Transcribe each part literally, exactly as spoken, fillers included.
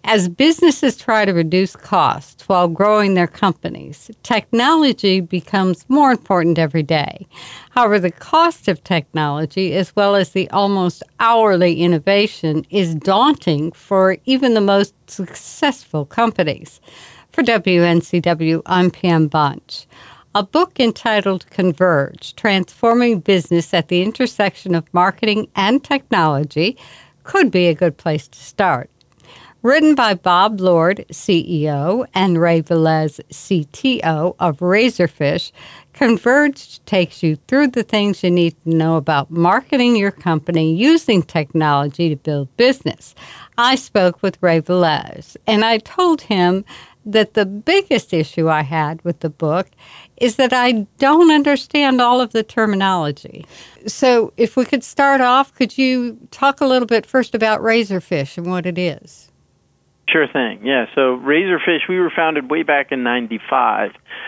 As businesses try to reduce costs while growing their companies, technology becomes more important every day. However, the cost of technology, as well as the almost hourly innovation, is daunting for even the most successful companies. For W N C W, I'm Pam Bunch. A book entitled Converge, Transforming Business at the Intersection of Marketing and Technology, could be a good place to start. Written by Bob Lord, C E O, and Ray Velez, C T O of Razorfish, Converge takes you through the things you need to know about marketing your company using technology to build business. I spoke with Ray Velez, and I told him that the biggest issue I had with the book is that I don't understand all of the terminology. So if we could start off, could you talk a little bit first about Razorfish and what it is? Sure thing. Yeah. So Razorfish, we were founded way back in ninety-five,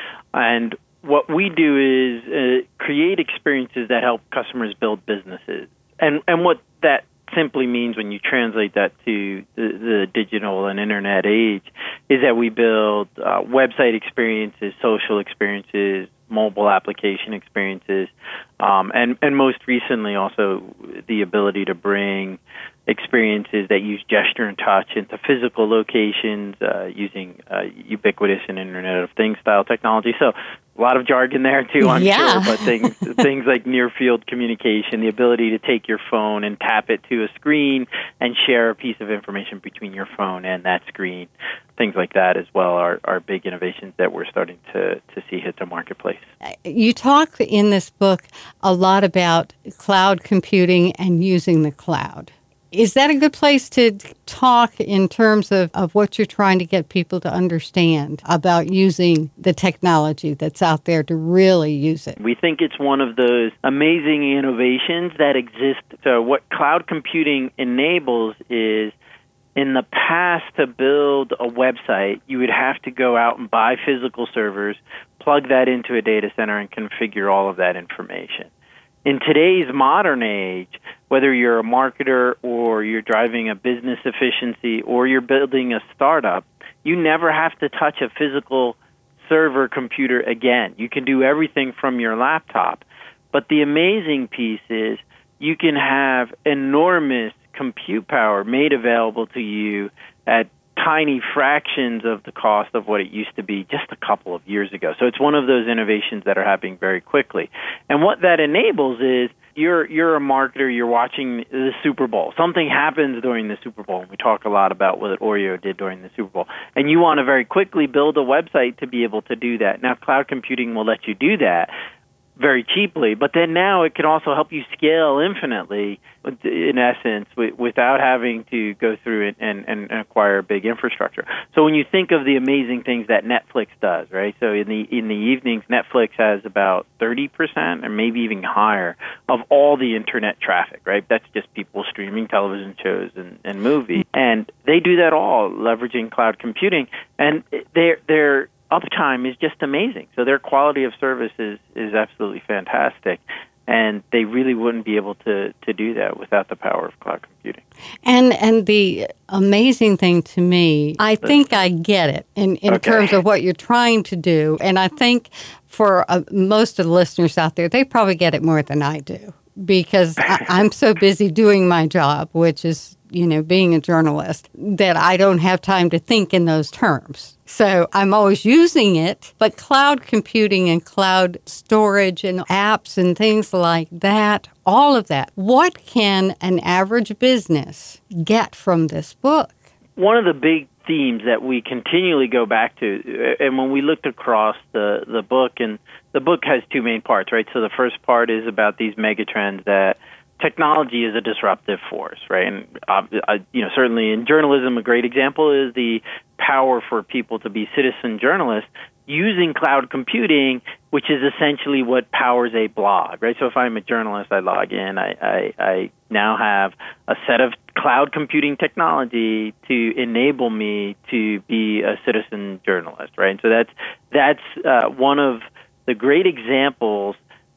and what we do is uh, create experiences that help customers build businesses. And and what that simply means when you translate that to the, the digital and internet age is that we build uh, website experiences, social experiences, mobile application experiences, um, and, and most recently also the ability to bring experiences that use gesture and touch into physical locations uh, using uh, ubiquitous and Internet of Things style technology. So a lot of jargon there too, I'm yeah. sure, but things things like near field communication, the ability to take your phone and tap it to a screen and share a piece of information between your phone and that screen. Things like that as well are, are big innovations that we're starting to, to see hit the marketplace. You talk in this book a lot about cloud computing and using the cloud. Is that a good place to talk in terms of, of what you're trying to get people to understand about using the technology that's out there to really use it? We think it's one of those amazing innovations that exist. So what cloud computing enables is, in the past, to build a website, you would have to go out and buy physical servers, plug that into a data center, and configure all of that information. In today's modern age, whether you're a marketer or you're driving a business efficiency or you're building a startup, you never have to touch a physical server computer again. You can do everything from your laptop. But the amazing piece is you can have enormous compute power made available to you at tiny fractions of the cost of what it used to be just a couple of years ago. So it's one of those innovations that are happening very quickly. And what that enables is you're you're a marketer, you're watching the Super Bowl. Something happens during the Super Bowl. We talk a lot about what Oreo did during the Super Bowl. And you want to very quickly build a website to be able to do that. Now, cloud computing will let you do that very cheaply, but then now it can also help you scale infinitely, in essence, w- without having to go through it and, and, and acquire a big infrastructure. So when you think of the amazing things that Netflix does, right? So in the in the evenings, Netflix has about thirty percent or maybe even higher of all the internet traffic, right? That's just people streaming television shows and, and movies. And they do that all leveraging cloud computing, and they're they're uptime is just amazing. So their quality of service is, is absolutely fantastic, and they really wouldn't be able to, to do that without the power of cloud computing. And and the amazing thing to me, I think I get it in, in okay. terms of what you're trying to do, and I think for uh, most of the listeners out there, they probably get it more than I do, because I, I'm so busy doing my job, which is, you know, being a journalist, that I don't have time to think in those terms. So I'm always using it, but cloud computing and cloud storage and apps and things like that, all of that, what can an average business get from this book? One of the big themes that we continually go back to, and when we looked across the, the book, and the book has two main parts, right? So the first part is about these megatrends that technology is a disruptive force, right? And uh, you know, certainly in journalism, a great example is the power for people to be citizen journalists using cloud computing, which is essentially what powers a blog, right? So if I'm a journalist, I log in, I, I, I now have a set of cloud computing technology to enable me to be a citizen journalist, right? And so that's that's uh, one of the great examples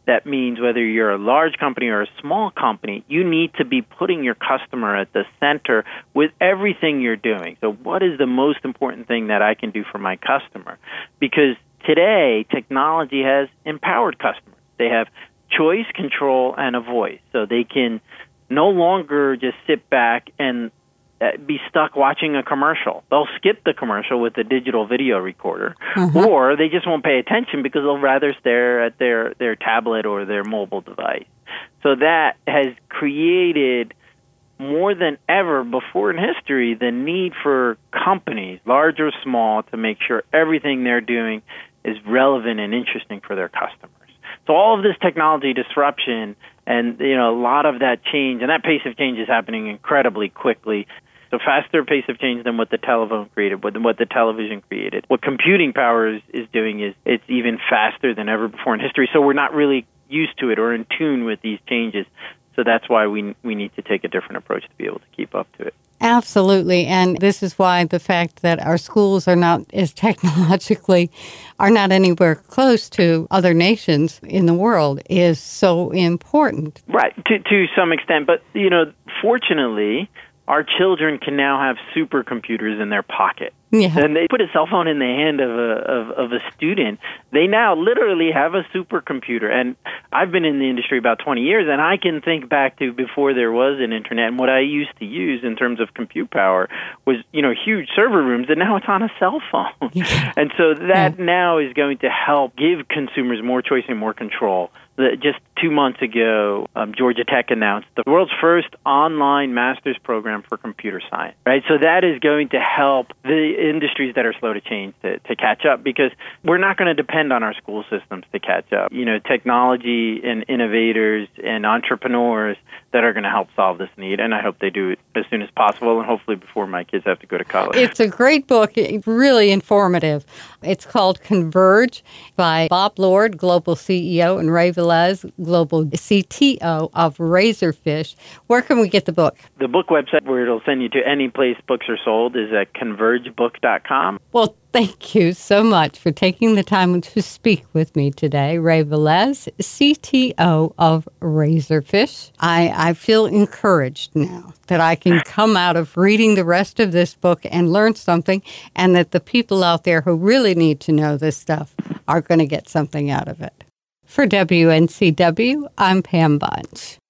That means whether you're a large company or a small company, you need to be putting your customer at the center with everything you're doing. So what is the most important thing that I can do for my customer? Because today, technology has empowered customers. They have choice, control, and a voice. So they can no longer just sit back and be stuck watching a commercial. They'll skip the commercial with a digital video recorder, uh-huh. or they just won't pay attention because they'll rather stare at their, their tablet or their mobile device. So that has created, more than ever before in history, the need for companies, large or small, to make sure everything they're doing is relevant and interesting for their customers. So all of this technology disruption and, you know, a lot of that change, and that pace of change is happening incredibly quickly. So faster pace of change than what the telephone created, than what the television created. What computing power is, is doing is it's even faster than ever before in history. So we're not really used to it or in tune with these changes. So that's why we we need to take a different approach to be able to keep up to it. Absolutely. And this is why the fact that our schools are not as technologically, are not anywhere close to other nations in the world is so important. Right, to to some extent. But, you know, fortunately, our children can now have supercomputers in their pocket. Yeah. And they put a cell phone in the hand of a of, of a student. They now literally have a supercomputer. And I've been in the industry about twenty years, and I can think back to before there was an internet. And what I used to use in terms of compute power was, you know, huge server rooms, and now it's on a cell phone. Yeah. And so that yeah. now is going to help give consumers more choice and more control. Just two months ago, um, Georgia Tech announced the world's first online master's program for computer science, right? So that is going to help the industries that are slow to change to, to catch up, because we're not going to depend on our school systems to catch up. You know, technology and innovators and entrepreneurs that are going to help solve this need, and I hope they do it as soon as possible, and hopefully before my kids have to go to college. It's a great book, really informative. It's called Converge by Bob Lord, Global C E O, and Ray Velez, Global C T O of Razorfish. Where can we get the book? The book website, where it'll send you to any place books are sold, is at converge book dot com. Well, thank you so much for taking the time to speak with me today, Ray Velez, C T O of Razorfish. I, I feel encouraged now that I can come out of reading the rest of this book and learn something, and that the people out there who really need to know this stuff are going to get something out of it. For W N C W, I'm Pam Bunch.